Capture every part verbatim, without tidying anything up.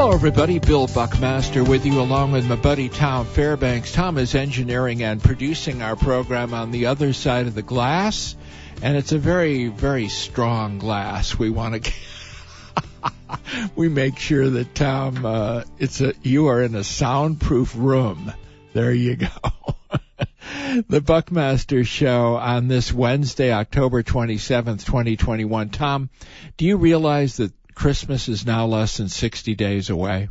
Hello, everybody. Bill Buckmaster with you, along with my buddy Tom Fairbanks. Tom is engineering and producing our program on the other side of the glass, and it's a very, very strong glass. We want to we make sure that Tom, uh, it's a you are in a soundproof room. There you go. The Buckmaster Show on this Wednesday, October twenty-seventh, twenty twenty-one. Tom, do you realize that Christmas is now less than sixty days away?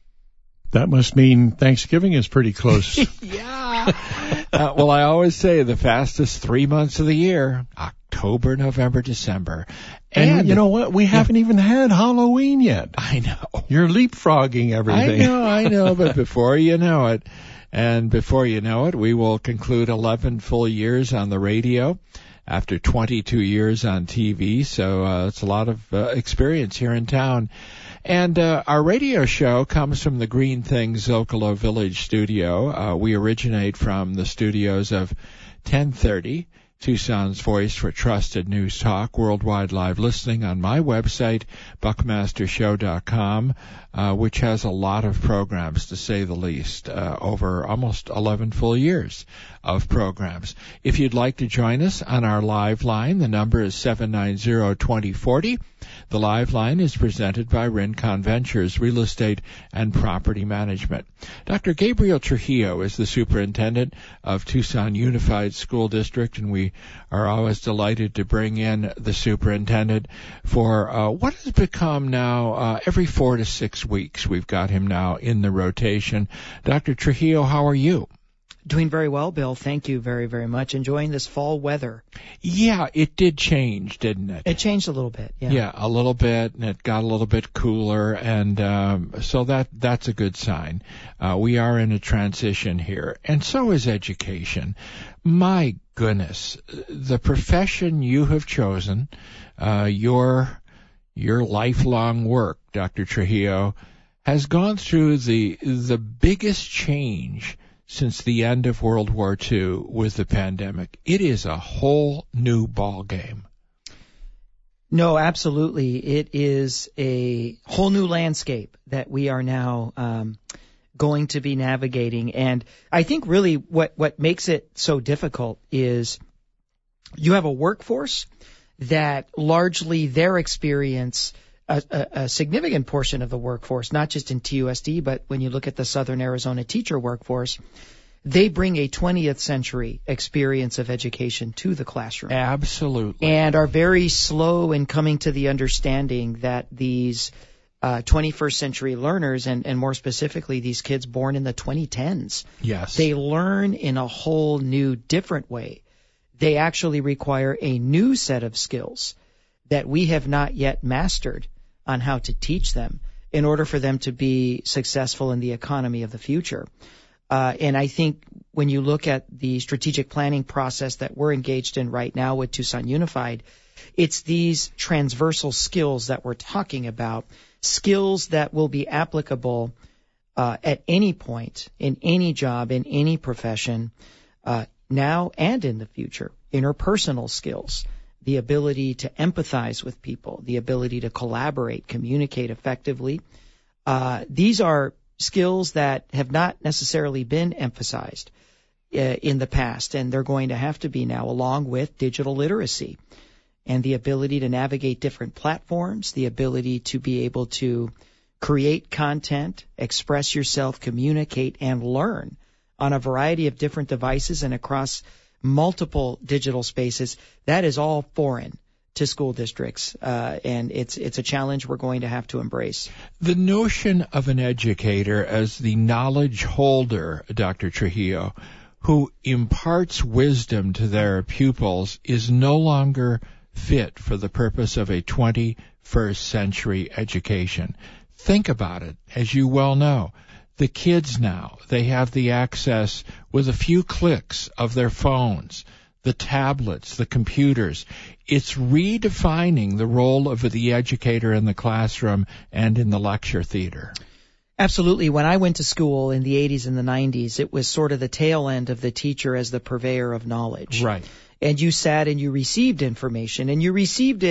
That must mean Thanksgiving is pretty close. Yeah. uh, well, I always say the fastest three months of the year, October, November, December. And, and you know what? We yeah. haven't even had Halloween yet. I know. You're leapfrogging everything. I know, I know. But before you know it, and before you know it, we will conclude eleven full years on the radio after twenty-two years on T V. So uh, it's a lot of uh, experience here in town. And uh, our radio show comes from the Green Things Zocalo Village studio. Uh, we originate from the studios of ten thirty, Tucson's voice for trusted news talk, worldwide live listening on my website, buckmaster show dot com, uh, which has a lot of programs, to say the least, uh, over almost eleven full years of programs. If you'd like to join us on our live line, the number is seven nine zero, two zero four zero. The live line is presented by Rincon Ventures, Real Estate and Property Management. Doctor Gabriel Trujillo is the superintendent of Tucson Unified School District, and we are always delighted to bring in the superintendent for uh, what has become now uh, every four to six weeks. We've got him now in the rotation. Doctor Trujillo, how are you? Doing very well, Bill. Thank you very, very much. Enjoying this fall weather. Yeah, it did change, didn't it? It changed a little bit, yeah. Yeah, a little bit, and it got a little bit cooler, and um, so that that's a good sign. Uh, we are in a transition here, and so is education. My goodness, the profession you have chosen, uh, your your lifelong work, Doctor Trujillo, has gone through the the biggest change since the end of World War Two with the pandemic. It is a whole new ball game. No, absolutely. It is a whole new landscape that we are now um, going to be navigating. And I think really what, what makes it so difficult is you have a workforce that largely their experience, a, a, a significant portion of the workforce, not just in T U S D, but when you look at the Southern Arizona teacher workforce, they bring a twentieth century experience of education to the classroom. Absolutely. And are very slow in coming to the understanding that these uh, twenty-first century learners, and, and more specifically these kids born in the twenty tens, yes, they learn in a whole new, different way. They actually require a new set of skills that we have not yet mastered on how to teach them in order for them to be successful in the economy of the future. Uh, and I think when you look at the strategic planning process that we're engaged in right now with Tucson Unified, it's these transversal skills that we're talking about, skills that will be applicable uh, at any point, in any job, in any profession, uh, now and in the future. Interpersonal skills, the ability to empathize with people, the ability to collaborate, communicate effectively. Uh, these are skills that have not necessarily been emphasized uh, in the past, and they're going to have to be now, along with digital literacy and the ability to navigate different platforms, the ability to be able to create content, express yourself, communicate, and learn on a variety of different devices and across multiple digital spaces. That is all foreign to school districts, uh, and it's it's a challenge we're going to have to embrace. The notion of an educator as the knowledge holder, Doctor Trujillo, who imparts wisdom to their pupils, is no longer fit for the purpose of a twenty-first century education. Think about it, as you well know. The kids now, they have the access with a few clicks of their phones, the tablets, the computers. It's redefining the role of the educator in the classroom and in the lecture theater. Absolutely. When I went to school in the eighties and the nineties, it was sort of the tail end of the teacher as the purveyor of knowledge. Right. And you sat and you received information, and you received it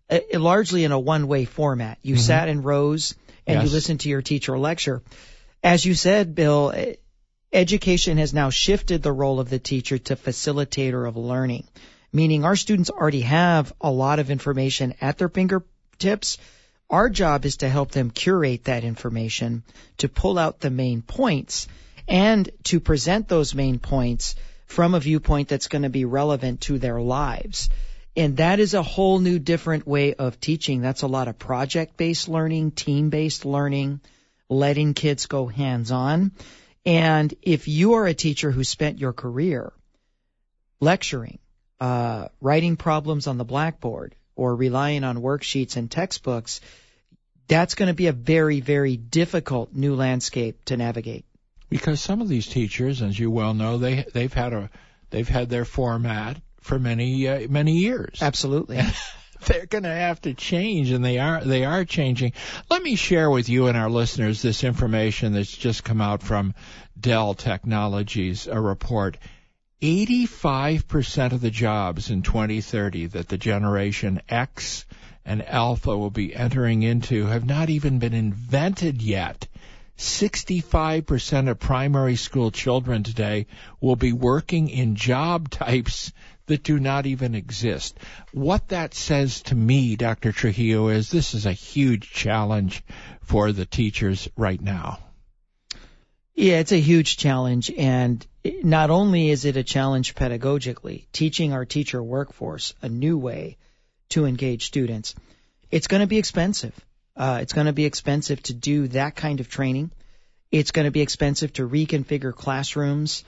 uh, largely in a one-way format. You mm-hmm. sat in rows and yes. you listened to your teacher lecture. As you said, Bill, education has now shifted the role of the teacher to facilitator of learning, meaning our students already have a lot of information at their fingertips. Our job is to help them curate that information, to pull out the main points, and to present those main points from a viewpoint that's going to be relevant to their lives. And that is a whole new different way of teaching. That's a lot of project-based learning, team-based learning, letting kids go hands-on. And if you are a teacher who spent your career lecturing, uh, writing problems on the blackboard, or relying on worksheets and textbooks, that's going to be a very, very difficult new landscape to navigate. Because some of these teachers, as you well know, they they've had a they've had their format for many uh, many years. Absolutely. They're going to have to change, and they are they are changing. Let me share with you and our listeners this information that's just come out from Dell Technologies, a report. eighty-five percent of the jobs in twenty thirty that the Generation X and Alpha will be entering into have not even been invented yet. sixty-five percent of primary school children today will be working in job types that do not even exist. What that says to me, Doctor Trujillo, is this is a huge challenge for the teachers right now. Yeah, it's a huge challenge, and not only is it a challenge pedagogically, teaching our teacher workforce a new way to engage students, it's going to be expensive. Uh, it's going to be expensive to do that kind of training. It's going to be expensive to reconfigure classrooms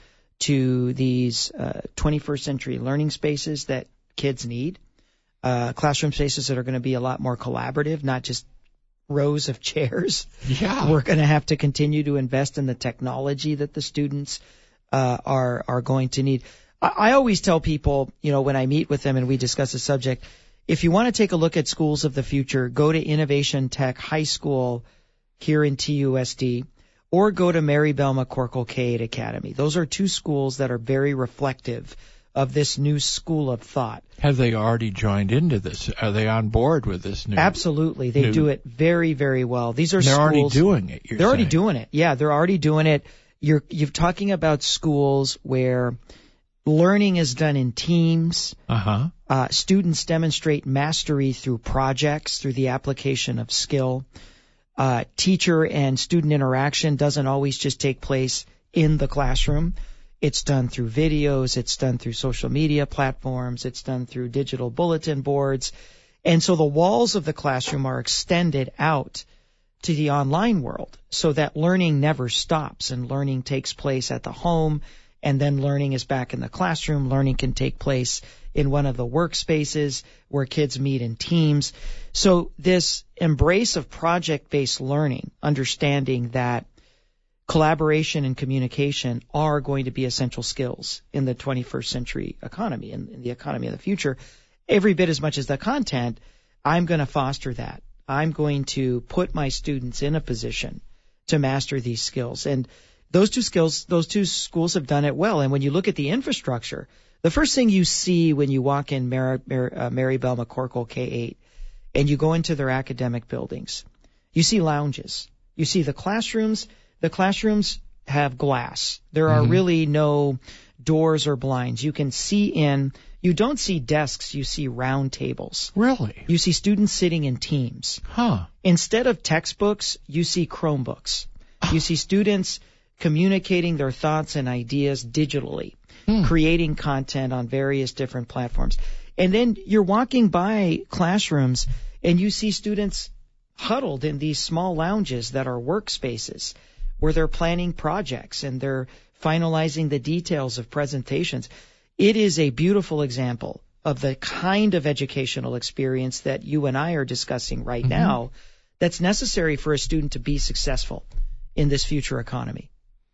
to these uh, twenty-first century learning spaces that kids need, uh, classroom spaces that are going to be a lot more collaborative, not just rows of chairs. Yeah. We're going to have to continue to invest in the technology that the students uh, are are going to need. I, I always tell people, you know, when I meet with them and we discuss a subject, if you want to take a look at schools of the future, go to Innovation Tech High School here in T U S D, or go to Maribel McCorkle K eight Academy. Those are two schools that are very reflective of this new school of thought. Have they already joined into this? Are they on board with this new? Absolutely. They new, do it very, very well. These are they're schools. already doing it. You're they're saying. already doing it. Yeah, they're already doing it. You're, you're talking about schools where learning is done in teams. Uh-huh. Uh, students demonstrate mastery through projects, through the application of skill. Uh, teacher and student interaction doesn't always just take place in the classroom. It's done through videos. It's done through social media platforms. It's done through digital bulletin boards. And so the walls of the classroom are extended out to the online world so that learning never stops, and learning takes place at the home, and then learning is back in the classroom. Learning can take place in one of the workspaces where kids meet in teams. So this embrace of project-based learning, understanding that collaboration and communication are going to be essential skills in the twenty-first century economy, and in the economy of the future, every bit as much as the content, I'm going to foster that. I'm going to put my students in a position to master these skills. And those two skills, those two schools have done it well. And when you look at the infrastructure, the first thing you see when you walk in Mar- Mar- uh, Maribel McCorkle K eight and you go into their academic buildings, you see lounges. You see the classrooms. The classrooms have glass. There are mm-hmm. really no doors or blinds. You can see in. You don't see desks. You see round tables. Really? You see students sitting in teams. Huh. Instead of textbooks, you see Chromebooks. You see students communicating their thoughts and ideas digitally, hmm. creating content on various different platforms. And then you're walking by classrooms and you see students huddled in these small lounges that are workspaces where they're planning projects and they're finalizing the details of presentations. It is a beautiful example of the kind of educational experience that you and I are discussing right mm-hmm. now that's necessary for a student to be successful in this future economy.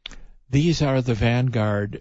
These are the vanguard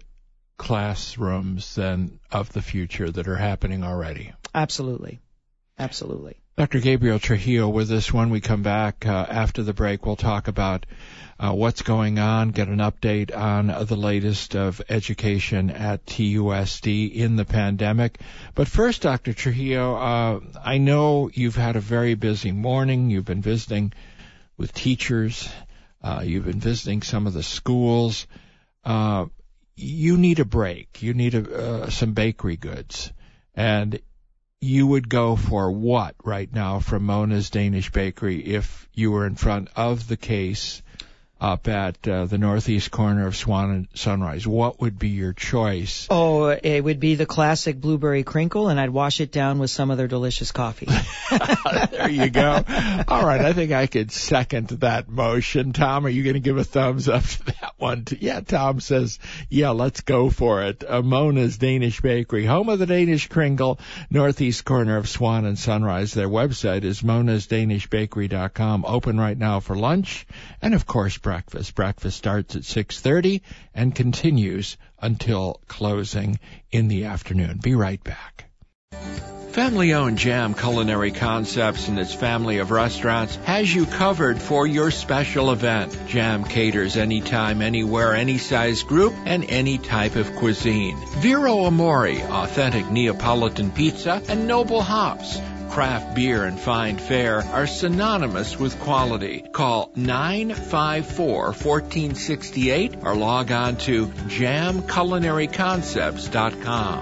classrooms then of the future that are happening already. Absolutely. Absolutely. Doctor Gabriel Trujillo with us. When we come back uh, after the break, we'll talk about uh, what's going on, get an update on uh, the latest of education at T U S D in the pandemic. But first, Doctor Trujillo, uh, I know you've had a very busy morning. You've been visiting with teachers. Uh, you've been visiting some of the schools. Uh, you need a break. You need a, uh, some bakery goods. And you would go for what right now from Mona's Danish Bakery if you were in front of the case up at uh, the northeast corner of Swan and Sunrise? What would be your choice? Oh, it would be the classic blueberry crinkle, and I'd wash it down with some of their delicious coffee. There you go. All right, I think I could second that motion. Tom, are you going to give a thumbs up to that one? Yeah, Tom says, yeah, let's go for it. Uh, Mona's Danish Bakery, home of the Danish Kringle, northeast corner of Swan and Sunrise. Their website is monas danish bakery dot com. Open right now for lunch and, of course, breakfast. Breakfast starts at six thirty and continues until closing in the afternoon. Be right back. Family-owned Jam Culinary Concepts and its family of restaurants has you covered for your special event. Jam caters anytime, anywhere, any size group, and any type of cuisine. Vero Amore, authentic Neapolitan pizza, and Noble Hops. Craft beer and fine fare are synonymous with quality. Call nine five four, one four six eight or log on to jam culinary concepts dot com.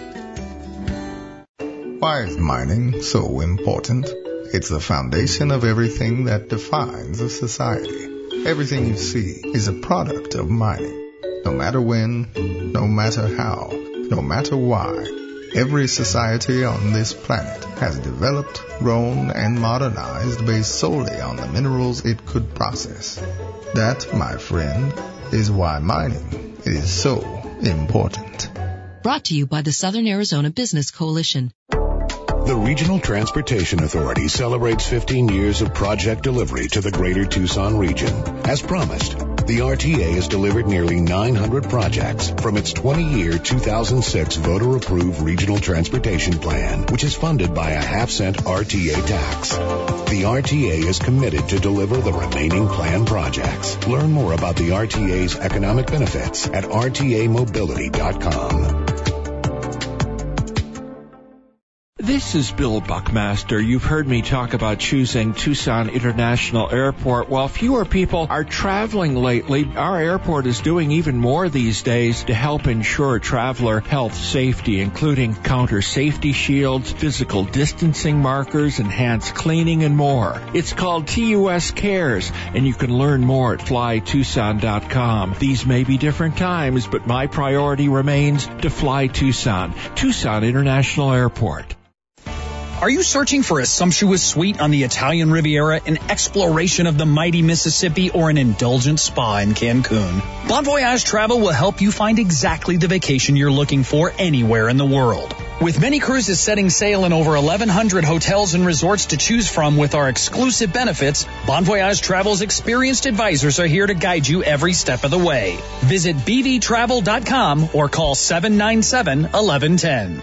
Why is mining so important? It's the foundation of everything that defines a society. Everything you see is a product of mining. No matter when, no matter how, no matter why. Every society on this planet has developed, grown, and modernized based solely on the minerals it could process. That, my friend, is why mining is so important. Brought to you by the Southern Arizona Business Coalition. The Regional Transportation Authority celebrates fifteen years of project delivery to the greater Tucson region. As promised, the R T A has delivered nearly nine hundred projects from its twenty-year two thousand six voter-approved Regional Transportation Plan, which is funded by a half-cent R T A tax. The R T A is committed to deliver the remaining planned projects. Learn more about the R T A's economic benefits at r t a mobility dot com. This is Bill Buckmaster. You've heard me talk about choosing Tucson International Airport. While fewer people are traveling lately, our airport is doing even more these days to help ensure traveler health safety, including counter safety shields, physical distancing markers, enhanced cleaning, and more. It's called T U S Cares, and you can learn more at fly tucson dot com. These may be different times, but my priority remains to fly Tucson. Tucson International Airport. Are you searching for a sumptuous suite on the Italian Riviera, an exploration of the mighty Mississippi, or an indulgent spa in Cancun? Bon Voyage Travel will help you find exactly the vacation you're looking for anywhere in the world. With many cruises setting sail in over eleven hundred hotels and resorts to choose from with our exclusive benefits, Bon Voyage Travel's experienced advisors are here to guide you every step of the way. Visit b v travel dot com or call seven nine seven, one one one zero.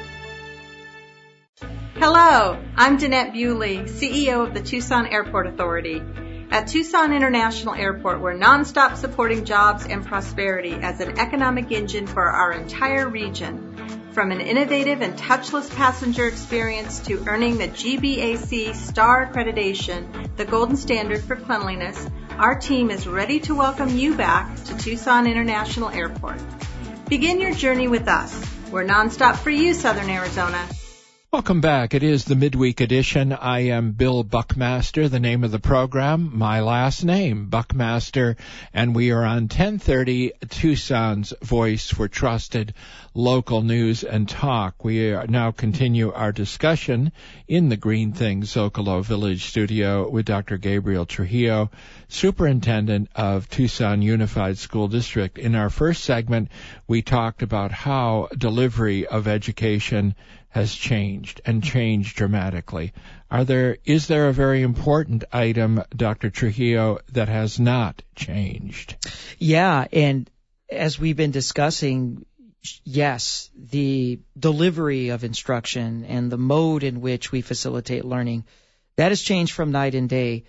Hello, I'm Danette Bewley, C E O of the Tucson Airport Authority. At Tucson International Airport, we're nonstop supporting jobs and prosperity as an economic engine for our entire region. From an innovative and touchless passenger experience to earning the G B A C Star Accreditation, the golden standard for cleanliness, our team is ready to welcome you back to Tucson International Airport. Begin your journey with us. We're nonstop for you, Southern Arizona. Welcome back. It is the midweek edition. I am Bill Buckmaster, the name of the program, my last name, Buckmaster, and we are on ten thirty, Tucson's voice for trusted local news and talk. We are now continue our discussion in the Green Things Zocalo Village studio with Doctor Gabriel Trujillo, Superintendent of Tucson Unified School District. In our first segment, we talked about how delivery of education has changed and changed dramatically. Are there, is there a very important item, Doctor Trujillo, that has not changed? Yeah, and as we've been discussing, yes, the delivery of instruction and the mode in which we facilitate learning, that has changed from night and day.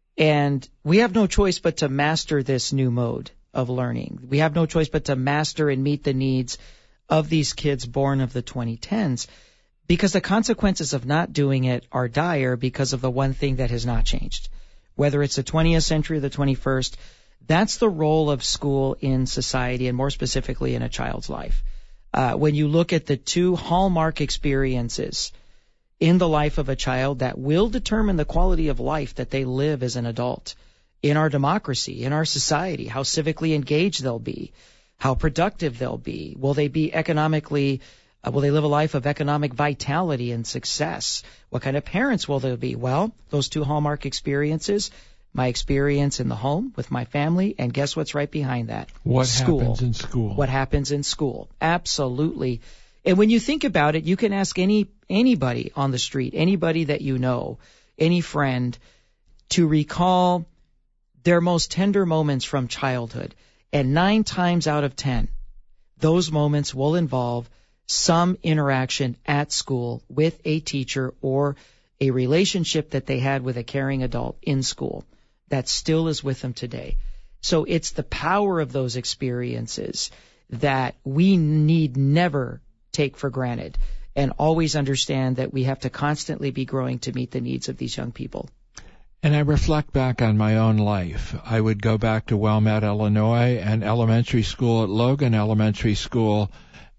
And we have no choice but to master this new mode of learning. We have no choice but to master and meet the needs of these kids born of the twenty tens, because the consequences of not doing it are dire because of the one thing that has not changed. Whether it's the twentieth century or the twenty-first, that's the role of school in society, and more specifically in a child's life. Uh, when you look at the two hallmark experiences in the life of a child that will determine the quality of life that they live as an adult, in our democracy, in our society, how civically engaged they'll be, how productive they'll be, will they be economically, uh, will they live a life of economic vitality and success? What kind of parents will they be? Well, those two hallmark experiences, my experience in the home with my family, and guess what's right behind that? What school. happens in school? What happens in school. Absolutely. And when you think about it, you can ask any anybody on the street, anybody that you know, any friend, to recall their most tender moments from childhood. And nine times out of ten, those moments will involve some interaction at school with a teacher or a relationship that they had with a caring adult in school that still is with them today. So it's the power of those experiences that we need never take for granted, and always understand that we have to constantly be growing to meet the needs of these young people. And I reflect back on my own life. I would go back to Wilmette, Illinois, and elementary school at Logan Elementary School.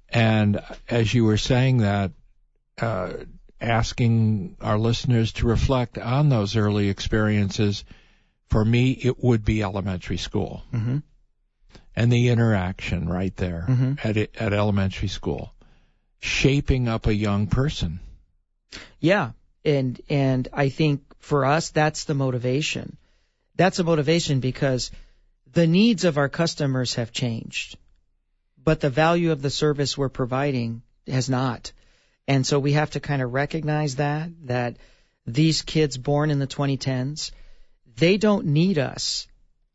And as you were saying that, uh, asking our listeners to reflect on those early experiences, for me, it would be elementary school. Mm-hmm. And the interaction right there mm-hmm. at at elementary school, shaping up a young person. Yeah, and and I think for us, that's the motivation. That's a motivation because the needs of our customers have changed, but the value of the service we're providing has not. And so we have to kind of recognize that, that these kids born in the twenty tens, they don't need us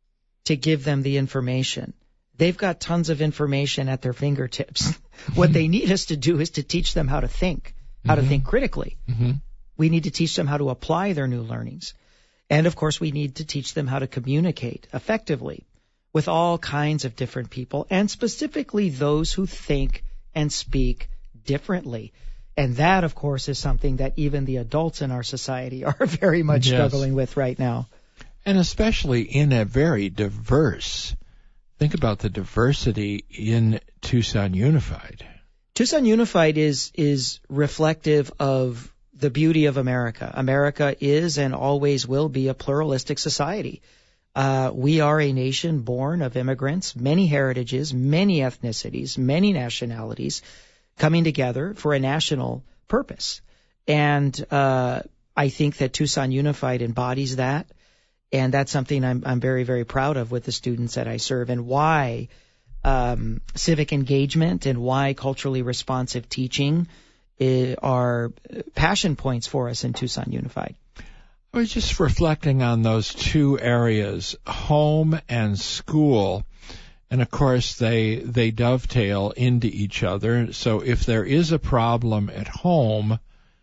to give them the information. They've got tons of information at their fingertips. What they need us to do is to teach them how to think, how mm-hmm. to think critically. Mm-hmm. We need to teach them how to apply their new learnings. And, of course, we need to teach them how to communicate effectively with all kinds of different people, and specifically those who think and speak differently. And that, of course, is something that even the adults in our society are very much yes. struggling with right now. And especially in a very diverse, think about the diversity in Tucson Unified. Tucson Unified is is reflective of the beauty of America. America is and always will be a pluralistic society. Uh, we are a nation born of immigrants, many heritages, many ethnicities, many nationalities coming together for a national purpose. And uh, I think that Tucson Unified embodies that. And that's something I'm, I'm very, very proud of with the students that I serve, and why um, civic engagement and why culturally responsive teaching are passion points for us in Tucson Unified. I was just reflecting on those two areas, home and school. And, of course, they they dovetail into each other. So if there is a problem at home,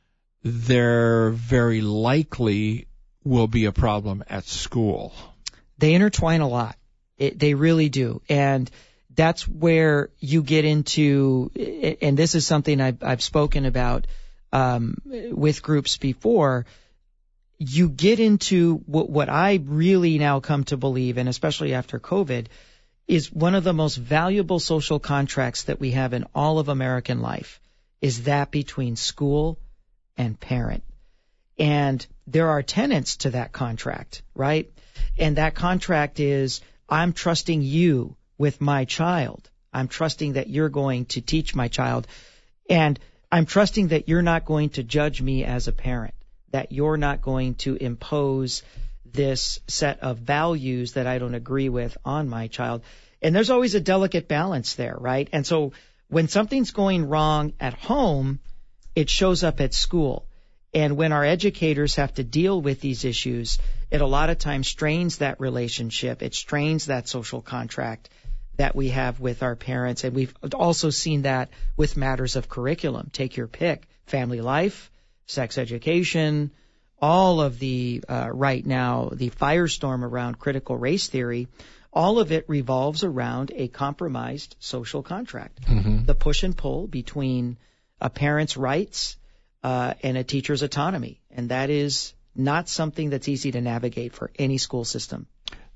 there very likely will be a problem at school. They intertwine a lot. It, they really do. And that's where you get into, and this is something I've, I've spoken about um, with groups before, you get into what, what I really now come to believe, and especially after COVID, is one of the most valuable social contracts that we have in all of American life is that between school and parent. And there are tenets to that contract, right? And that contract is, I'm trusting you with my child. I'm trusting that you're going to teach my child. And I'm trusting that you're not going to judge me as a parent, that you're not going to impose this set of values that I don't agree with on my child. And there's always a delicate balance there, right? And so when something's going wrong at home, it shows up at school. And when our educators have to deal with these issues, it a lot of times strains that relationship. It strains that social contract that we have with our parents. And we've also seen that with matters of curriculum. Take your pick. Family life, sex education, all of the, uh, right now, the firestorm around critical race theory, all of it revolves around a compromised social contract. Mm-hmm. The push and pull between a parent's rights uh, and a teacher's autonomy. And that is not something that's easy to navigate for any school system.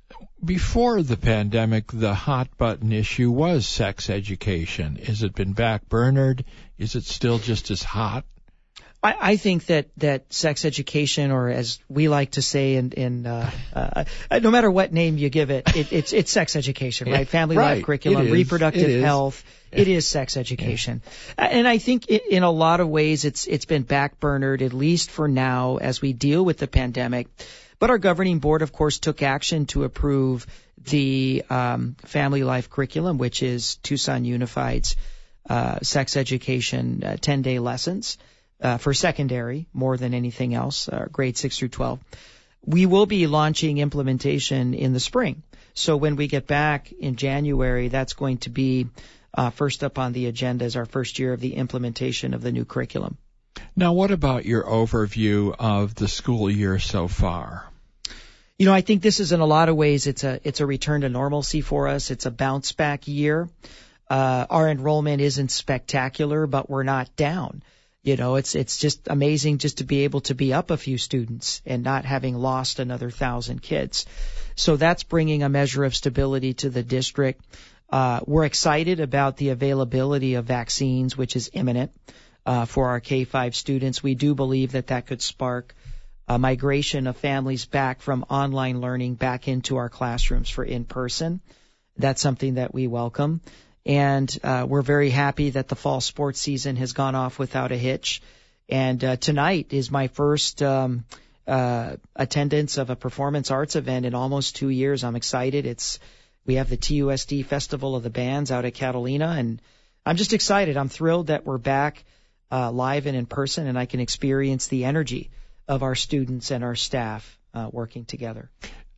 Before the pandemic, the hot button issue was sex education. Has it been backburnered? Is it still just as hot? I, I think that, that sex education, or as we like to say in, in uh, uh, no matter what name you give it, it it's it's sex education, right? Family right. life curriculum, reproductive health. It is sex education. Yeah. And I think it, in a lot of ways it's it's been backburnered, at least for now, as we deal with the pandemic. But our governing board, of course, took action to approve the um, family life curriculum, which is Tucson Unified's uh, sex education uh, ten-day lessons. Uh, for secondary, more than anything else, uh, grades six through twelve. We will be launching implementation in the spring. So when we get back in January, that's going to be uh, first up on the agenda as our first year of the implementation of the new curriculum. Now, what about your overview of the school year so far? You know, I think this is in a lot of ways, it's a, it's a return to normalcy for us. It's a bounce back year. Uh, our enrollment isn't spectacular, but we're not down. You know, it's it's just amazing just to be able to be up a few students and not having lost another thousand kids. So that's bringing a measure of stability to the district. Uh, we're excited about the availability of vaccines, which is imminent uh, for our K five students. We do believe that that could spark a migration of families back from online learning back into our classrooms for in-person. That's something that we welcome. And uh, we're very happy that the fall sports season has gone off without a hitch. And uh, tonight is my first um, uh, attendance of a performance arts event in almost two years. I'm excited. It's we have the T U S D Festival of the Bands out at Catalina, and I'm just excited. I'm thrilled that we're back uh, live and in person, and I can experience the energy of our students and our staff uh, working together.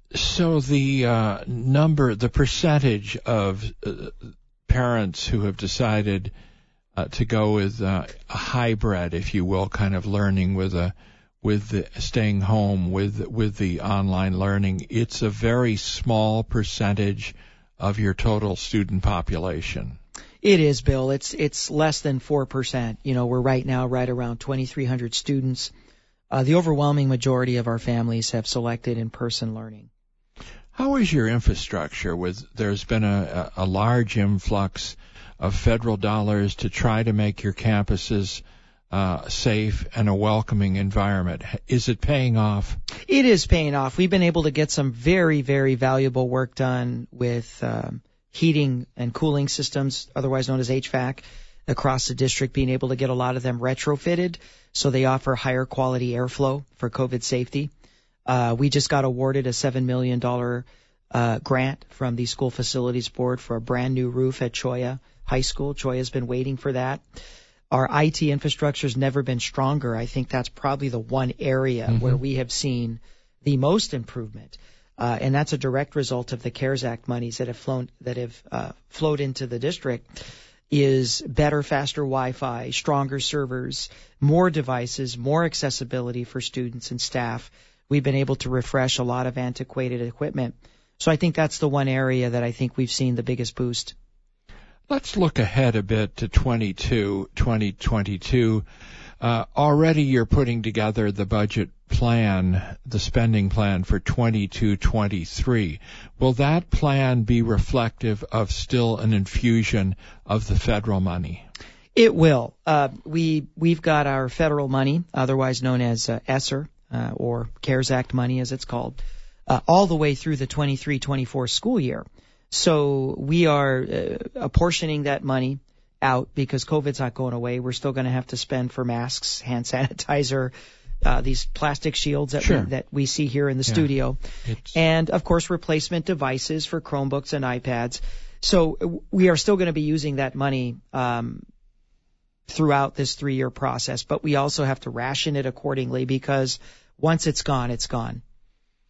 So the uh, number, the percentage of uh, parents who have decided uh, to go with uh, a hybrid, if you will, kind of learning with a with the staying home with with the online learning, it's a very small percentage of your total student population. It is, Bill. It's it's less than four percent. You know, we're right now right around twenty-three hundred students. Uh, the overwhelming majority of our families have selected in-person learning. How is your infrastructure? With there's been a, a large influx of federal dollars to try to make your campuses uh, safe and a welcoming environment. Is it paying off? It is paying off. We've been able to get some very, very valuable work done with um, heating and cooling systems, otherwise known as H V A C, across the district, being able to get a lot of them retrofitted so they offer higher quality airflow for COVID safety. Uh, we just got awarded a seven million dollars uh, grant from the School Facilities Board for a brand new roof at Cholla High School. Cholla's been waiting for that. Our I T infrastructure has never been stronger. I think that's probably the one area mm-hmm. where we have seen the most improvement. Uh, and that's a direct result of the CARES Act monies that have flown, that have uh, flowed into the district. Is better, faster Wi-Fi, stronger servers, more devices, more accessibility for students and staff. We've been able to refresh a lot of antiquated equipment. So I think that's the one area that I think we've seen the biggest boost. Let's look ahead a bit to twenty twenty-two. Uh, already you're putting together the budget plan, the spending plan for twenty-two twenty-three. Will that plan be reflective of still an infusion of the federal money? It will. Uh, we, we've got our federal money, otherwise known as uh, ESSER, uh, or CARES Act money as it's called, uh, all the way through the twenty-three twenty-four school year. So we are uh, apportioning that money out because COVID's not going away. We're still going to have to spend for masks, hand sanitizer, uh, these plastic shields that, sure. we, that we see here in the yeah. studio. It's... And, of course, replacement devices for Chromebooks and iPads. So we are still going to be using that money um, throughout this three-year process, but we also have to ration it accordingly because once it's gone, it's gone.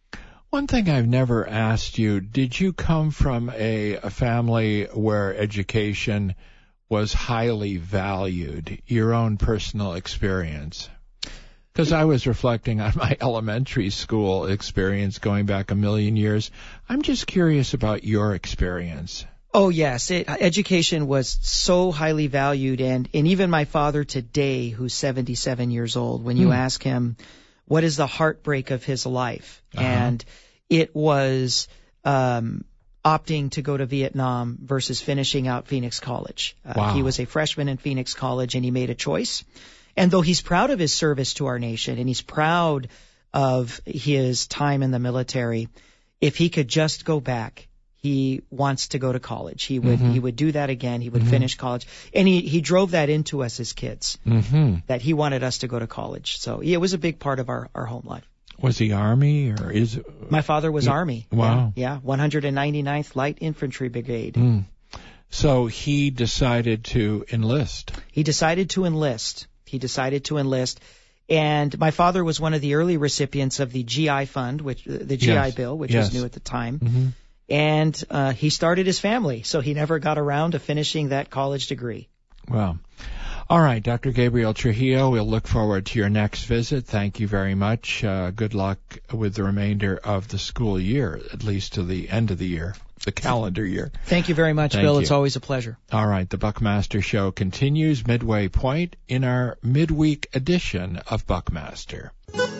One thing I've never asked you, did you come from a, a family where education was highly valued, your own personal experience? Because I was reflecting on my elementary school experience going back a million years. I'm just curious about your experience. Oh, yes. It, education was so highly valued. And, and even my father today, who's seventy-seven years old, when you hmm. ask him, what is the heartbreak of his life? Uh-huh. And it was um, opting to go to Vietnam versus finishing out Phoenix College. Uh, wow. He was a freshman in Phoenix College, and he made a choice. And though he's proud of his service to our nation, and he's proud of his time in the military, if he could just go back, he wants to go to college. He would mm-hmm. he would do that again. He would mm-hmm. finish college. And he, he drove that into us as kids, mm-hmm. that he wanted us to go to college. So yeah, it was a big part of our, our home life. Was he Army or is? My father was yeah. Army. Wow. Yeah, yeah, one hundred ninety-ninth Light Infantry Brigade. Mm. So he decided to enlist. He decided to enlist. He decided to enlist. And my father was one of the early recipients of the G I Fund, which the G I yes. Bill, which yes. was new at the time. Mm-hmm. And uh, he started his family, so he never got around to finishing that college degree. Wow. All right, Doctor Gabriel Trujillo, we'll look forward to your next visit. Thank you very much. Uh, good luck with the remainder of the school year, at least to the end of the year, the calendar year. Thank you very much, Thank Bill. you. It's always a pleasure. All right, the Buckmaster Show continues midway point in our midweek edition of Buckmaster.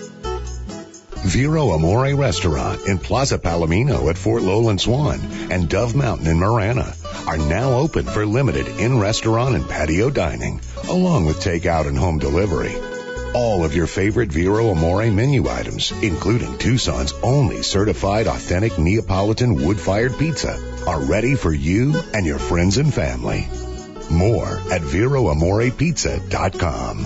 Vero Amore Restaurant in Plaza Palomino at Fort Lowland Swan and Dove Mountain in Marana are now open for limited in-restaurant and patio dining, along with takeout and home delivery. All of your favorite Vero Amore menu items, including Tucson's only certified authentic Neapolitan wood-fired pizza, are ready for you and your friends and family. More at vero amore pizza dot com.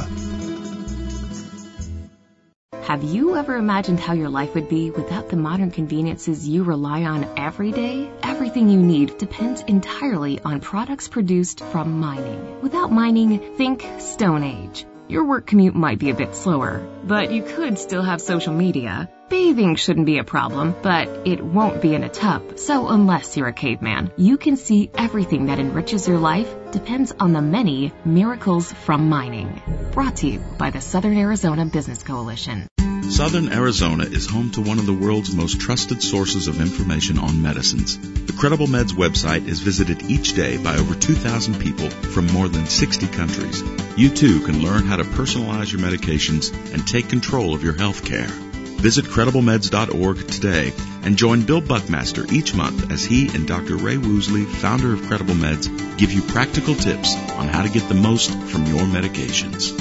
Have you ever imagined how your life would be without the modern conveniences you rely on every day? Everything you need depends entirely on products produced from mining. Without mining, think Stone Age. Your work commute might be a bit slower, but you could still have social media. Bathing shouldn't be a problem, but it won't be in a tub. So unless you're a caveman, you can see everything that enriches your life depends on the many miracles from mining. Brought to you by the Southern Arizona Business Coalition. Southern Arizona is home to one of the world's most trusted sources of information on medicines. The Credible Meds website is visited each day by over two thousand people from more than sixty countries. You too can learn how to personalize your medications and take control of your health care. Visit credible meds dot org today and join Bill Buckmaster each month as he and Doctor Ray Woosley, founder of Credible Meds, give you practical tips on how to get the most from your medications.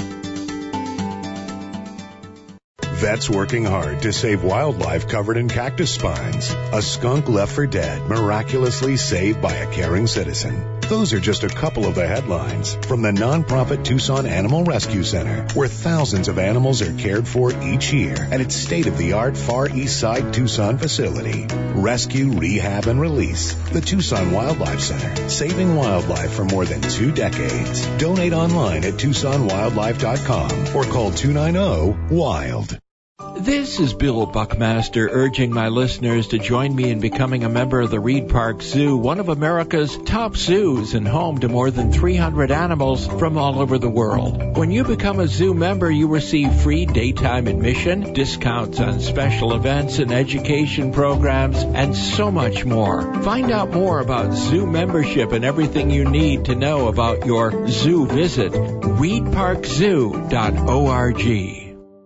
Vets working hard to save wildlife covered in cactus spines. A skunk left for dead, miraculously saved by a caring citizen. Those are just a couple of the headlines from the nonprofit Tucson Animal Rescue Center, where thousands of animals are cared for each year at its state-of-the-art Far East Side Tucson facility. Rescue, rehab, and release. The Tucson Wildlife Center, saving wildlife for more than two decades. Donate online at tucson wildlife dot com or call two nine zero, WILD. This is Bill Buckmaster urging my listeners to join me in becoming a member of the Reed Park Zoo, one of America's top zoos and home to more than three hundred animals from all over the world. When you become a zoo member, you receive free daytime admission, discounts on special events and education programs, and so much more. Find out more about zoo membership and everything you need to know about your zoo visit. reed park zoo dot org.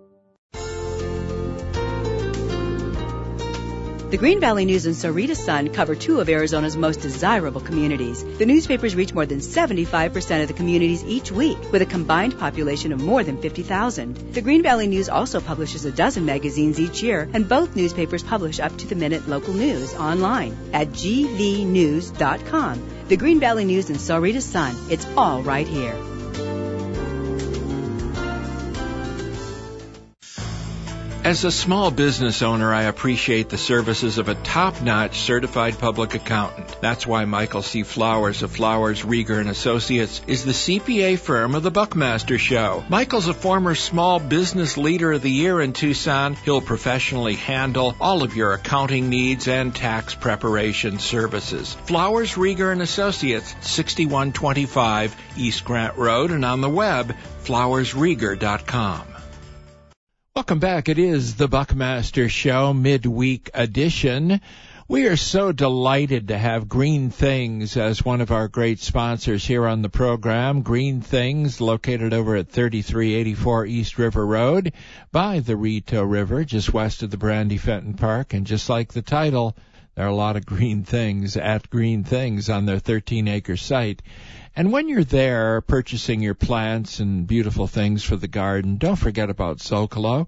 The Green Valley News and Sahuarita Sun cover two of Arizona's most desirable communities. The newspapers reach more than seventy-five percent of the communities each week, with a combined population of more than fifty thousand. The Green Valley News also publishes a dozen magazines each year, and both newspapers publish up-to-the-minute local news online at g v news dot com. The Green Valley News and Sahuarita Sun, it's all right here. As a small business owner, I appreciate the services of a top-notch certified public accountant. That's why Michael C. Flowers of Flowers, Rieger and Associates is the C P A firm of the Buckmaster Show. Michael's a former Small Business Leader of the Year in Tucson. He'll professionally handle all of your accounting needs and tax preparation services. Flowers, Rieger and Associates, sixty-one twenty-five East Grant Road, and on the web, flowers rieger dot com. Welcome back. It is the Buckmaster Show midweek edition. We are so delighted to have Green Things as one of our great sponsors here on the program. Green Things, located over at thirty-three eighty-four East River Road by the Rito River, just west of the Brandy Fenton Park. And just like the title, there are a lot of green things at Green Things on their thirteen acre site. And when you're there purchasing your plants and beautiful things for the garden, don't forget about Zocalo.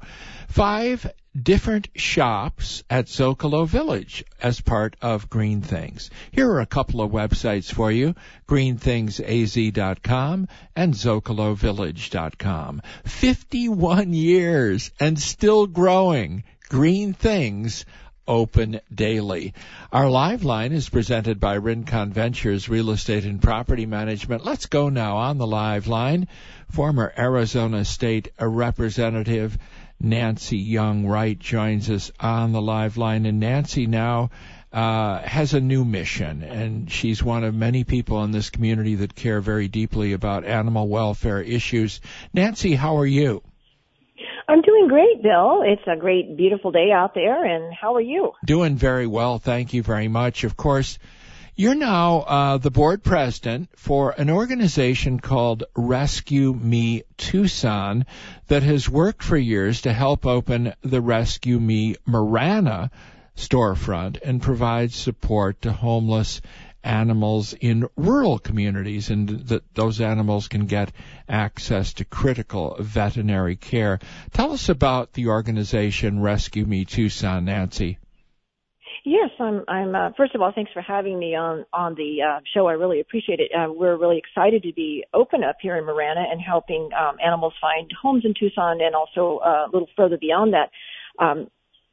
Five different shops at Zocalo Village as part of Green Things. Here are a couple of websites for you, green things a z dot com and zocalo village dot com. fifty-one years and still growing. Green Things, open daily. Our live line is presented by Rincon Ventures Real Estate and Property Management. Let's go now on the live line. Former Arizona State Representative Nancy Young Wright joins us on the live line. And Nancy now uh, has a new mission, and she's one of many people in this community that care very deeply about animal welfare issues. Nancy, how are you? I'm doing great, Bill. It's a great, beautiful day out there, and how are you? Doing very well. Thank you very much. Of course, you're now uh, the board president for an organization called Rescue Me Tucson that has worked for years to help open the Rescue Me Marana storefront and provide support to homeless animals in rural communities, and that those animals can get access to critical veterinary care. Tell us about the organization Rescue Me Tucson, Nancy. Yes, I'm. I'm. Uh, first of all, thanks for having me on on the uh, show. I really appreciate it. Uh, we're really excited to be open up here in Marana and helping um, animals find homes in Tucson, and also uh, a little further beyond that. Um,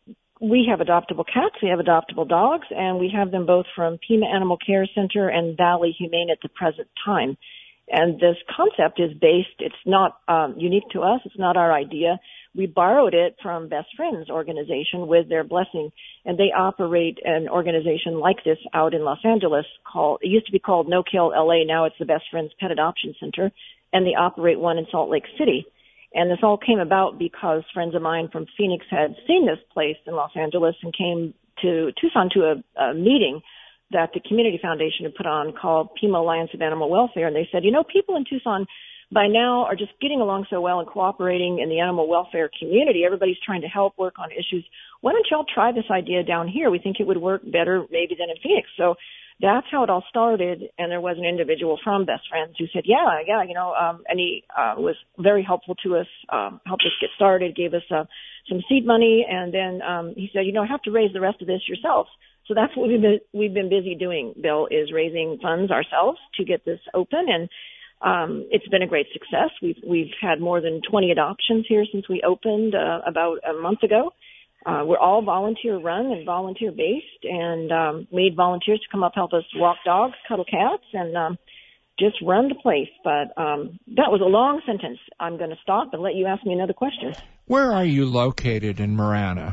We have adoptable cats, we have adoptable dogs, and we have them both from Pima Animal Care Center and Valley Humane at the present time. And this concept is based, it's not um, unique to us, it's not our idea. We borrowed it from Best Friends organization with their blessing, and they operate an organization like this out in Los Angeles called, it used to be called No Kill L A, now it's the Best Friends Pet Adoption Center, and they operate one in Salt Lake City. And this all came about because friends of mine from Phoenix had seen this place in Los Angeles and came to Tucson to a, a meeting that the Community Foundation had put on called Pima Alliance of Animal Welfare. And they said, you know, people in Tucson by now are just getting along so well and cooperating in the animal welfare community. Everybody's trying to help work on issues. Why don't y'all try this idea down here? We think it would work better maybe than in Phoenix. So that's how it all started, and there was an individual from Best Friends who said, yeah, yeah, you know, um, and he uh, was very helpful to us, um, helped us get started, gave us uh, some seed money, and then um, he said, you know, I have to raise the rest of this yourselves. So that's what we've been, we've been busy doing, Bill, is raising funds ourselves to get this open, and um, it's been a great success. We've, we've had more than twenty adoptions here since we opened uh, about a month ago. Uh, we're all volunteer run and volunteer based, and um, we need volunteers to come up, help us walk dogs, cuddle cats, and um, just run the place. But um, that was a long sentence. I'm going to stop and let you ask me another question. Where are you located in Marana?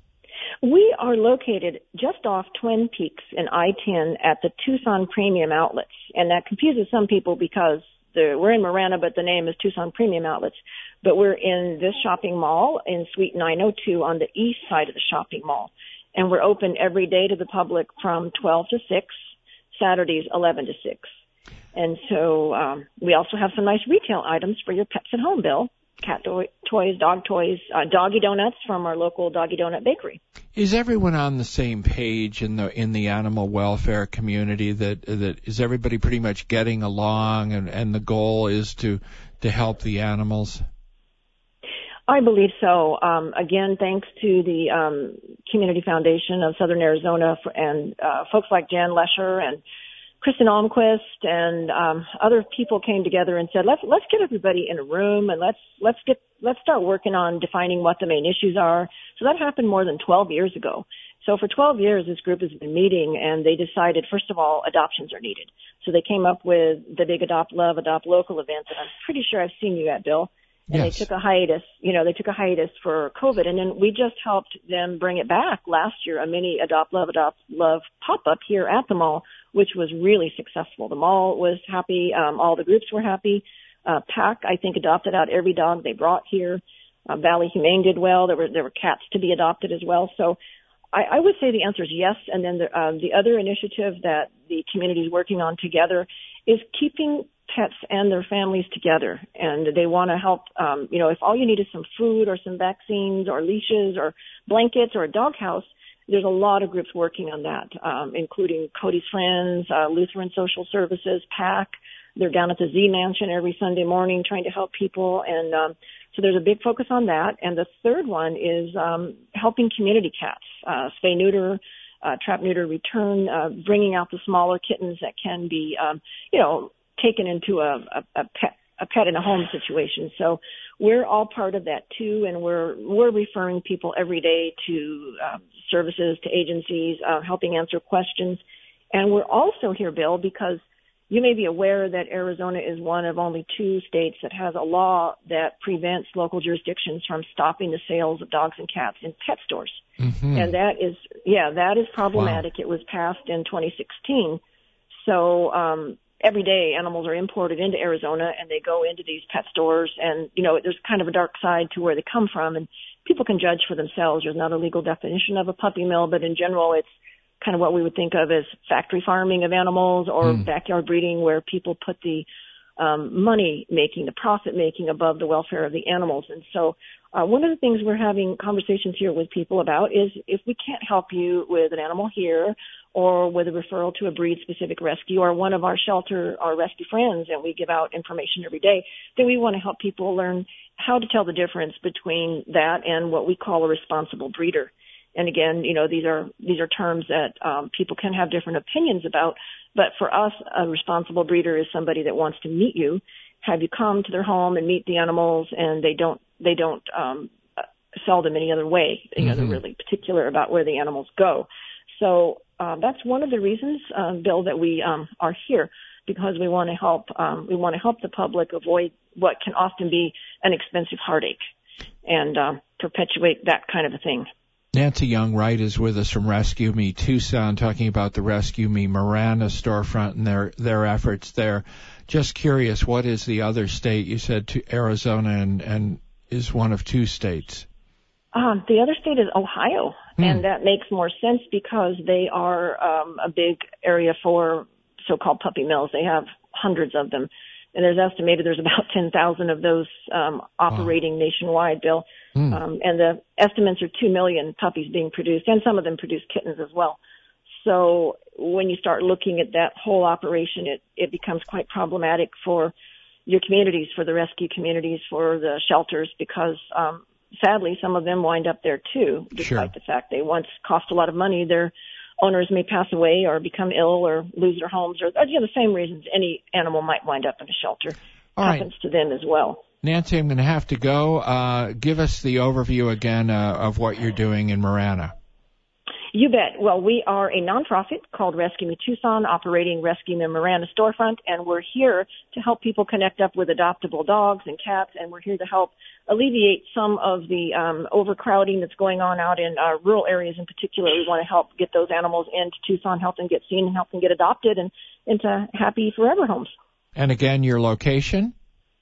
We are located just off Twin Peaks and I ten at the Tucson Premium Outlets, and that confuses some people because the, we're in Marana, but the name is Tucson Premium Outlets. But we're in this shopping mall in Suite nine oh two on the east side of the shopping mall. And we're open every day to the public from twelve to six, Saturdays eleven to six. And so um, we also have some nice retail items for your pets at home, Bill. Cat do- toys, dog toys, uh, doggy donuts from our local Doggy Donut Bakery. Is everyone on the same page in the in the animal welfare community? That that is everybody pretty much getting along, and, and the goal is to to help the animals? I believe so. Um, again, thanks to the um, Community Foundation of Southern Arizona for, and uh, folks like Jan Lesher and Kristen Almquist and um, other people came together and said, let's let's get everybody in a room and let's let's get let's start working on defining what the main issues are. So that happened more than twelve years ago. So for twelve years, this group has been meeting, and they decided, first of all, adoptions are needed. So they came up with the big Adopt Love, Adopt Local event that I'm pretty sure I've seen you at, Bill. And yes. They took a hiatus, you know, they took a hiatus for COVID, and then we just helped them bring it back last year, a mini Adopt Love, Adopt Love pop-up here at the mall, which was really successful. The mall was happy. Um, all the groups were happy. Uh, PAC, I think, adopted out every dog they brought here. Uh, Valley Humane did well. There were, there were cats to be adopted as well. So I, I would say the answer is yes. And then the, uh, the other initiative that the community is working on together is keeping pets and their families together. And they want to help, um, you know, if all you need is some food or some vaccines or leashes or blankets or a doghouse, there's a lot of groups working on that, um, including Cody's Friends, uh, Lutheran Social Services, PAC. They're down at the Z Mansion every Sunday morning trying to help people. And um, so there's a big focus on that. And the third one is um, helping community cats, uh, spay, neuter, uh, trap, neuter, return, uh, bringing out the smaller kittens that can be, um, you know, taken into a, a, a pet a pet in a home situation. So we're all part of that too, and we're we're referring people every day to uh, services, to agencies, uh, helping answer questions. And we're also here, Bill, because you may be aware that Arizona is one of only two states that has a law that prevents local jurisdictions from stopping the sales of dogs and cats in pet stores. Mm-hmm. And that is, yeah, that is problematic. Wow. It was passed in twenty sixteen. So, um, every day animals are imported into Arizona and they go into these pet stores, and, you know, there's kind of a dark side to where they come from, and people can judge for themselves. There's not a legal definition of a puppy mill, but in general it's kind of what we would think of as factory farming of animals or mm. backyard breeding, where people put the um, money making, the profit making above the welfare of the animals. And so uh, one of the things we're having conversations here with people about is if we can't help you with an animal here or with a referral to a breed-specific rescue or one of our shelter or rescue friends, and we give out information every day, then we want to help people learn how to tell the difference between that and what we call a responsible breeder. And again, you know, these are these are terms that um, people can have different opinions about. But for us, a responsible breeder is somebody that wants to meet you, have you come to their home and meet the animals, and they don't they don't um, sell them any other way. You know, mm-hmm. They're really particular about where the animals go. So uh, that's one of the reasons, uh, Bill, that we um, are here, because we want to help um, we want to help the public avoid what can often be an expensive heartache and uh, perpetuate that kind of a thing. Nancy Young Wright is with us from Rescue Me Tucson, talking about the Rescue Me Marana storefront and their their efforts there. Just curious, what is the other state? You said to Arizona and, and is one of two states. Um, the other state is Ohio, hmm. and that makes more sense because they are um, a big area for so-called puppy mills. They have hundreds of them, and there's estimated there's about ten thousand of those um, operating wow. nationwide, Bill. Hmm. Um, and the estimates are two million puppies being produced, and some of them produce kittens as well. So when you start looking at that whole operation, it, it becomes quite problematic for your communities, for the rescue communities, for the shelters, because um, sadly some of them wind up there too, despite sure. the fact they once cost a lot of money. Their owners may pass away or become ill or lose their homes, or you know, the same reasons any animal might wind up in a shelter. All happens right. to them as well. Nancy, I'm going to have to go. Uh, give us the overview again uh, of what you're doing in Marana. You bet. Well, we are a nonprofit called Rescue Me Tucson, operating Rescue Me Marana storefront, and we're here to help people connect up with adoptable dogs and cats, and we're here to help alleviate some of the um, overcrowding that's going on out in uh, rural areas in particular. We want to help get those animals into Tucson, help them get seen, and help them get adopted and into happy forever homes. And again, your location?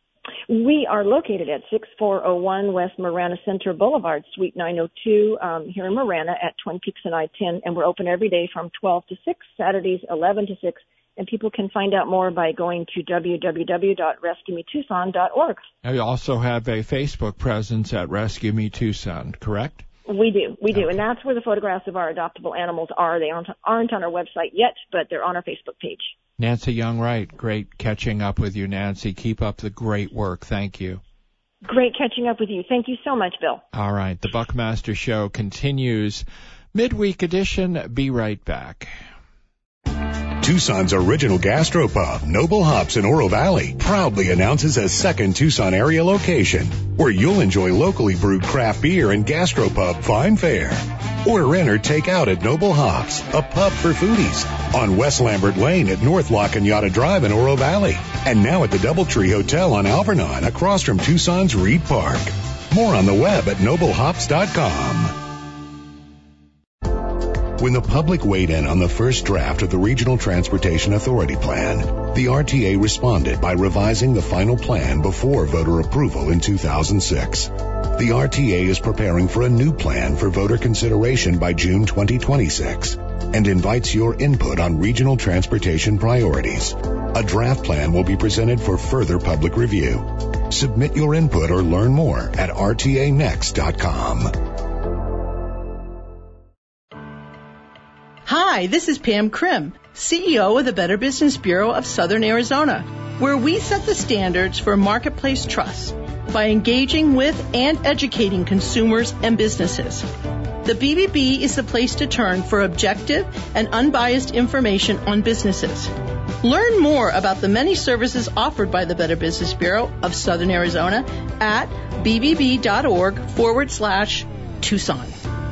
We are located at six four oh one West Marana Center Boulevard, Suite nine oh two, um, here in Marana at Twin Peaks and I ten, and we're open every day from twelve to six, Saturdays eleven to six, and people can find out more by going to w w w dot rescue me tucson dot org. And you also have a Facebook presence at Rescue Me Tucson, correct? We do, we do, okay. And that's where the photographs of our adoptable animals are. They aren't, aren't on our website yet, but they're on our Facebook page. Nancy Young Wright, great catching up with you, Nancy. Keep up the great work. Thank you. Great catching up with you. Thank you so much, Bill. All right. The Buckmaster Show continues. Midweek edition. Be right back. Tucson's original gastropub, Noble Hops in Oro Valley, proudly announces a second Tucson area location where you'll enjoy locally brewed craft beer and gastropub fine fare. Order in or take out at Noble Hops, a pub for foodies, on West Lambert Lane at North La Cañada Drive in Oro Valley, and now at the Doubletree Hotel on Alvernon across from Tucson's Reed Park. More on the web at noble hops dot com. When the public weighed in on the first draft of the Regional Transportation Authority Plan, the R T A responded by revising the final plan before voter approval in two thousand six. The R T A is preparing for a new plan for voter consideration by June twenty twenty-six and invites your input on regional transportation priorities. A draft plan will be presented for further public review. Submit your input or learn more at r t a next dot com. Hi, this is Pam Krim, C E O of the Better Business Bureau of Southern Arizona, where we set the standards for marketplace trust by engaging with and educating consumers and businesses. The B B B is the place to turn for objective and unbiased information on businesses. Learn more about the many services offered by the Better Business Bureau of Southern Arizona at bbb.org forward slash Tucson.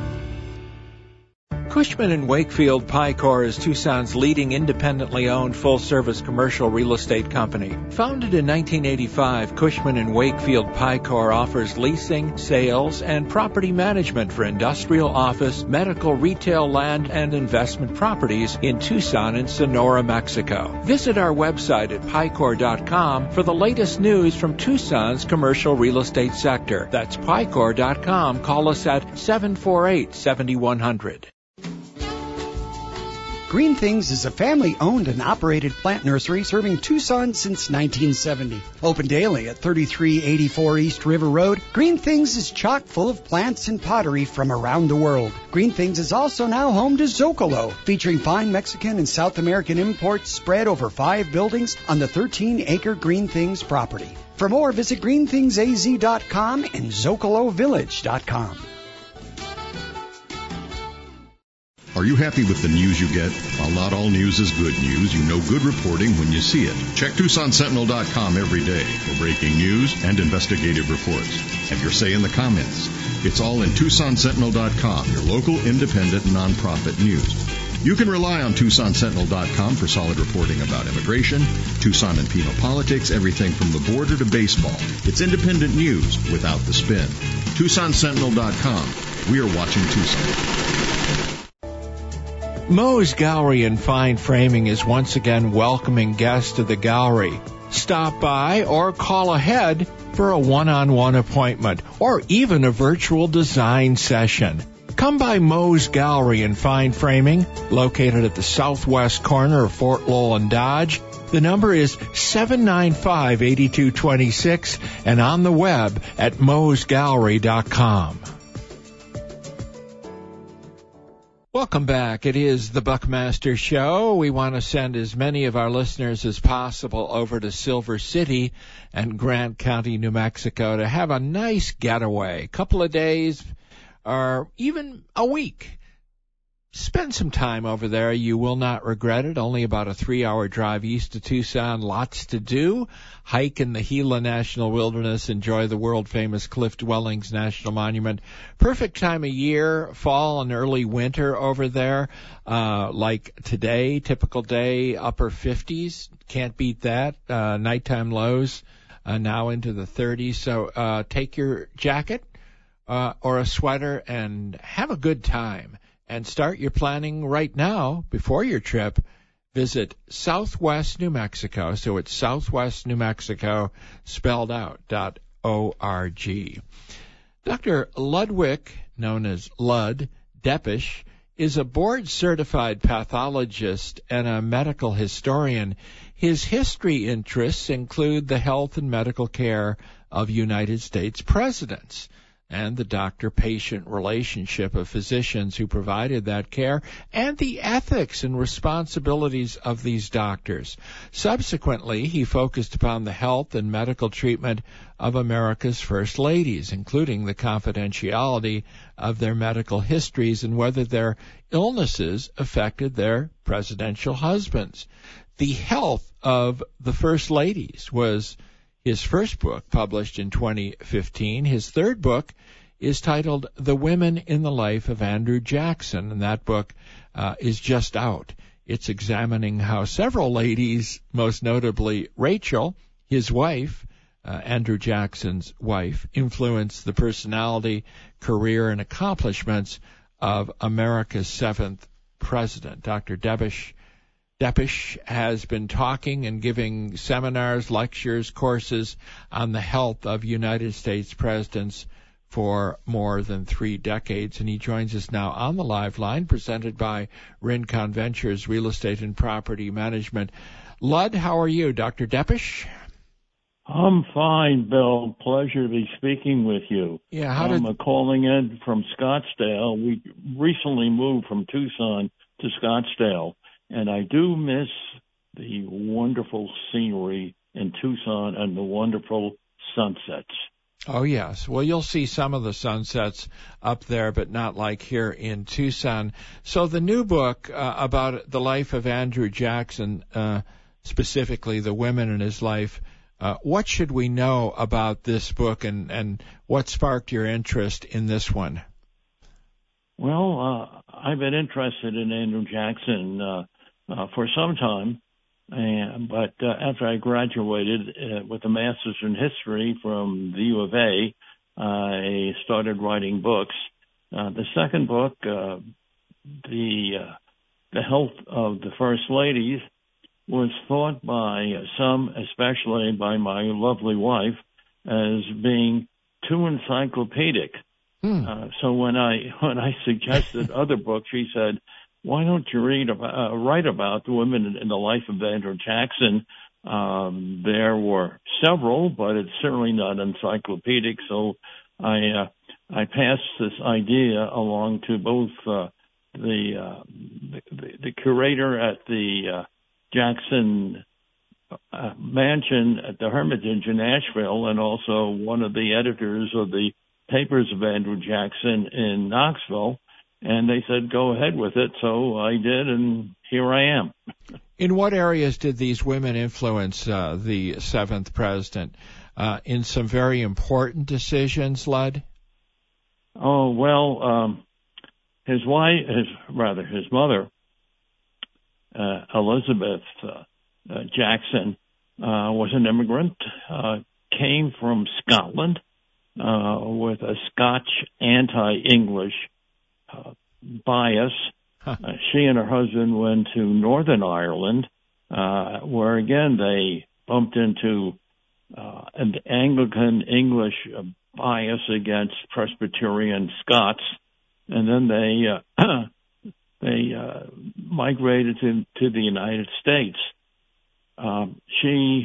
Cushman and Wakefield Picor is Tucson's leading independently owned full-service commercial real estate company. Founded in nineteen eighty-five, Cushman and Wakefield Picor offers leasing, sales, and property management for industrial, office, medical, retail, land, and investment properties in Tucson and Sonora, Mexico. Visit our website at picor dot com for the latest news from Tucson's commercial real estate sector. That's picor dot com. Call us at seven four eight, seven one zero zero. Green Things is a family-owned and operated plant nursery serving Tucson since nineteen seventy. Open daily at thirty-three eighty-four East River Road, Green Things is chock full of plants and pottery from around the world. Green Things is also now home to Zocalo, featuring fine Mexican and South American imports spread over five buildings on the thirteen acre Green Things property. For more, visit green things a z dot com and zocalo village dot com. Are you happy with the news you get? While not all news is good news, you know good reporting when you see it. Check Tucson Sentinel dot com every day for breaking news and investigative reports. Have your say in the comments. It's all in Tucson Sentinel dot com, your local independent nonprofit news. You can rely on Tucson Sentinel dot com for solid reporting about immigration, Tucson and Pima politics, everything from the border to baseball. It's independent news without the spin. Tucson Sentinel dot com. We are watching Tucson. Moe's Gallery and Fine Framing is once again welcoming guests to the gallery. Stop by or call ahead for a one-on-one appointment or even a virtual design session. Come by Moe's Gallery and Fine Framing, located at the southwest corner of Fort Lowell and Dodge. The number is seven nine five, eight two two six and on the web at moes gallery dot com. Welcome back. It is the Buckmaster Show. We want to send as many of our listeners as possible over to Silver City and Grant County, New Mexico to have a nice getaway, a couple of days or even a week. Spend some time over there. You will not regret it. Only about a three-hour drive east of Tucson. Lots to do. Hike in the Gila National Wilderness. Enjoy the world-famous Cliff Dwellings National Monument. Perfect time of year, fall and early winter over there. Uh, like today, typical day, upper fifties. Can't beat that. Uh, nighttime lows uh, now into the thirties. So uh, take your jacket uh, or a sweater and have a good time. And start your planning right now before your trip. Visit Southwest New Mexico. So it's Southwest New Mexico spelled out dot O R G. Doctor Ludwig, known as Lud Deppish, is a board-certified pathologist and a medical historian. His history interests include the health and medical care of United States presidents. and the doctor-patient relationship of physicians who provided that care, and the ethics and responsibilities of these doctors. Subsequently, he focused upon the health and medical treatment of America's first ladies, including the confidentiality of their medical histories and whether their illnesses affected their presidential husbands. The Health of the First Ladies was his first book, published in twenty fifteen. His third book is titled The Women in the Life of Andrew Jackson, and that book uh, is just out. It's examining how several ladies, most notably Rachel, his wife, uh, Andrew Jackson's wife, influenced the personality, career, and accomplishments of America's seventh president. Doctor Depesh Depesh has been talking and giving seminars, lectures, courses on the health of United States presidents for more than three decades, and he joins us now on the live line, presented by Rincon Ventures Real Estate and Property Management. Lud, how are you, Doctor Depesh? I'm fine, Bill. Pleasure to be speaking with you. Yeah, how I'm did... calling in from Scottsdale. We recently moved from Tucson to Scottsdale. And I do miss the wonderful scenery in Tucson and the wonderful sunsets. Oh, yes. Well, you'll see some of the sunsets up there, but not like here in Tucson. So the new book uh, about the life of Andrew Jackson, uh, specifically the women in his life, uh, what should we know about this book, and, and what sparked your interest in this one? Well, uh, I've been interested in Andrew Jackson uh, Uh, for some time, and, but uh, after I graduated uh, with a master's in history from the U of A, I started writing books. Uh, the second book, uh, the uh, the health of the first ladies, was thought by some, especially by my lovely wife, as being too encyclopedic. Hmm. Uh, so when I when I suggested other books, she said, why don't you read about, uh, write about the women in, in the life of Andrew Jackson? Um, there were several, but it's certainly not encyclopedic. So I uh, I passed this idea along to both uh, the, uh, the the curator at the uh, Jackson uh, Mansion at the Hermitage in Nashville, and also one of the editors of the Papers of Andrew Jackson in Knoxville. And they said, go ahead with it. So I did, and here I am. In what areas did these women influence uh, the seventh president? Uh, in some very important decisions, Lud? Oh, well, um, his wife, his, rather, his mother, uh, Elizabeth uh, uh, Jackson, uh, was an immigrant, uh, came from Scotland uh, with a Scotch anti-English Uh, bias. Huh. Uh, she and her husband went to Northern Ireland, uh, where again they bumped into uh, an Anglican English uh, bias against Presbyterian Scots, and then they uh, they uh, migrated to, to the United States. Um, she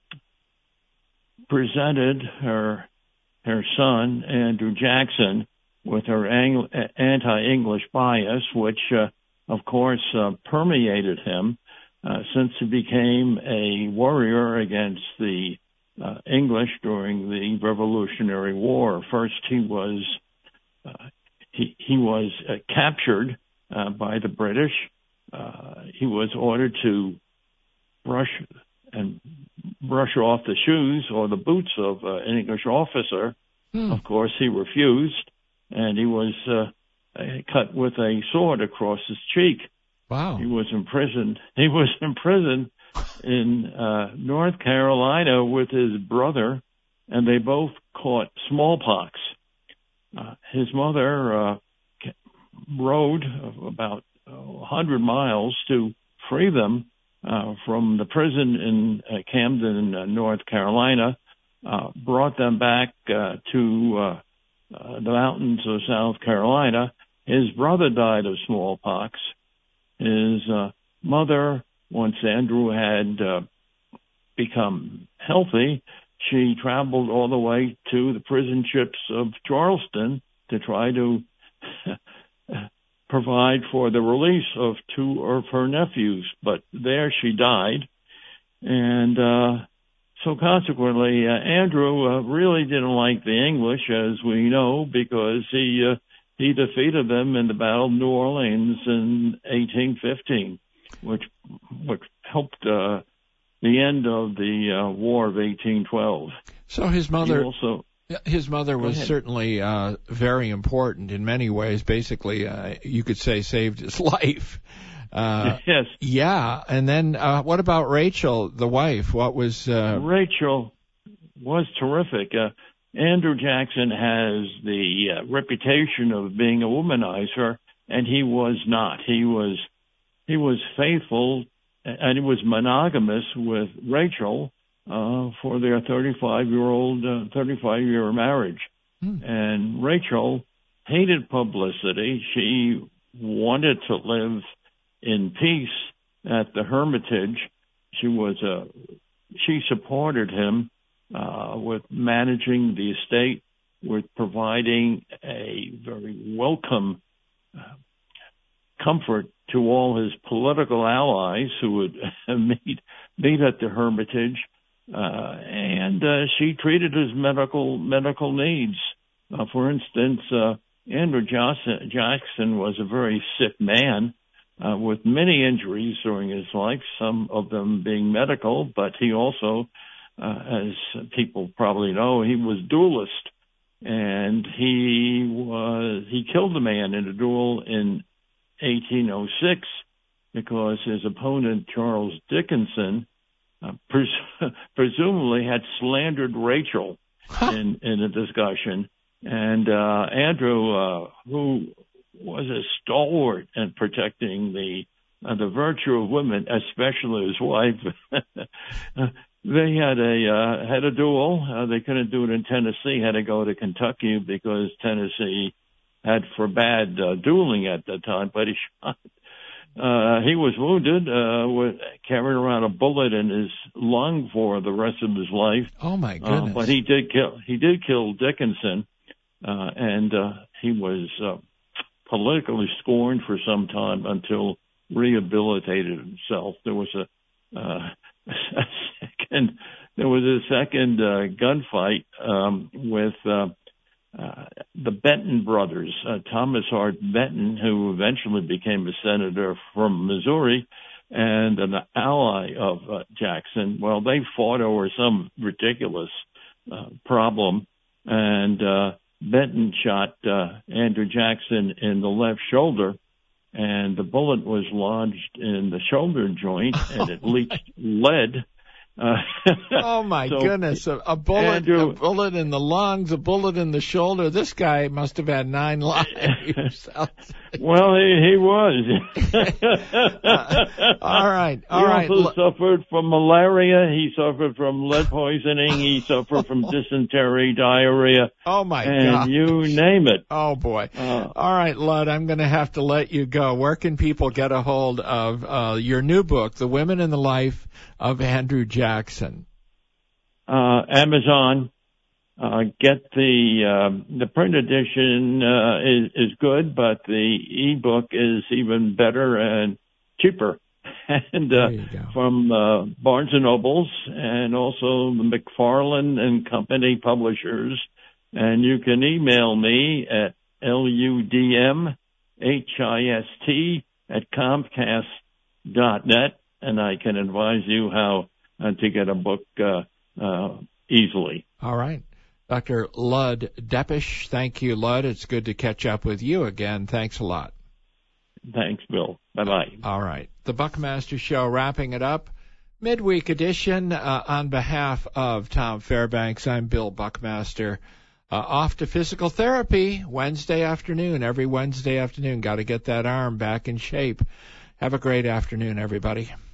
presented her her son Andrew Jackson with her ang- anti-English bias, which, uh, of course, uh, permeated him uh, since he became a warrior against the uh, English during the Revolutionary War. First, he was uh, he, he was uh, captured uh, by the British. Uh, he was ordered to brush and brush off the shoes or the boots of uh, an English officer. Hmm. Of course, he refused. And he was uh, cut with a sword across his cheek. Wow. He was imprisoned. He was imprisoned in uh, North Carolina with his brother, and they both caught smallpox. Uh, his mother uh, rode about one hundred miles to free them uh, from the prison in uh, Camden, uh, North Carolina, uh, brought them back uh, to uh, Uh, the mountains of South Carolina. His brother died of smallpox. His uh, mother, once Andrew had uh, become healthy, she traveled all the way to the prison ships of Charleston to try to provide for the release of two of her nephews. But there she died. And uh, so consequently, uh, Andrew uh, really didn't like the English, as we know, because he uh, he defeated them in the Battle of New Orleans in eighteen fifteen, which which helped uh, the end of the uh, War of eighteen twelve. So his mother, He also, his mother was ahead. certainly uh, very important in many ways. Basically, uh, you could say saved his life. Uh, yes. Yeah, and then uh, what about Rachel, the wife? What was uh... Rachel was terrific. Uh, Andrew Jackson has the uh, reputation of being a womanizer, and he was not. He was he was faithful, and he was monogamous with Rachel uh, for their thirty-five-year-old, uh, thirty-five-year marriage. Hmm. And Rachel hated publicity. She wanted to live in peace at the Hermitage. She was a, she supported him uh, with managing the estate, with providing a very welcome uh, comfort to all his political allies who would meet meet at the Hermitage, uh, and uh, she treated his medical medical needs. Uh, for instance, uh, Andrew Jackson, Jackson was a very sick man. Uh, with many injuries during his life, some of them being medical, but he also, uh, as people probably know, he was duelist, and he was he killed a man in a duel in eighteen oh six because his opponent Charles Dickinson uh, pres- presumably had slandered Rachel in in a discussion, and uh, Andrew, uh, who was a stalwart in protecting the uh, the virtue of women, especially his wife. They had a uh, had a duel. Uh, they couldn't do it in Tennessee. Had to go to Kentucky because Tennessee had forbade uh, dueling at that time. But he shot. Uh, he was wounded, uh, with carrying around a bullet in his lung for the rest of his life. Oh my goodness! Uh, but he did kill. He did kill Dickinson, uh, and uh, he was. Uh, politically scorned for some time until rehabilitated himself. There was a, uh, a second, there was a second uh, gunfight um, with uh, uh, the Benton brothers, uh, Thomas Hart Benton, who eventually became a senator from Missouri and an ally of uh, Jackson. Well, they fought over some ridiculous uh, problem, and uh, Benton shot uh, Andrew Jackson in the left shoulder, and the bullet was lodged in the shoulder joint, and it leached lead. Uh, oh my so goodness! A, a bullet, Andrew, a bullet in the lungs, a bullet in the shoulder. This guy must have had nine lives. Well, he, he was. uh, all right, all he right. He also suffered from malaria. He suffered from lead poisoning. He suffered from dysentery, diarrhea. Oh my and God! You name it. Oh boy! Uh, all right, Lud, I'm going to have to let you go. Where can people get a hold of uh, your new book, The Women in the Life of Andrew Jackson? Uh, Amazon. Uh, get the uh, the print edition uh, is is good, but the ebook is even better and cheaper. And uh, from uh, Barnes and Nobles, and also the McFarland and Company publishers. And you can email me at ludmhist at comcast dot net, and I can advise you how uh, to get a book uh, uh, easily. All right. Doctor Lud Deppish, thank you, Lud. It's good to catch up with you again. Thanks a lot. Thanks, Bill. Bye-bye. All right. The Buckmaster Show wrapping it up. Midweek edition uh, on behalf of Tom Fairbanks. I'm Bill Buckmaster. Uh, off to physical therapy Wednesday afternoon, every Wednesday afternoon. Got to get that arm back in shape. Have a great afternoon, everybody.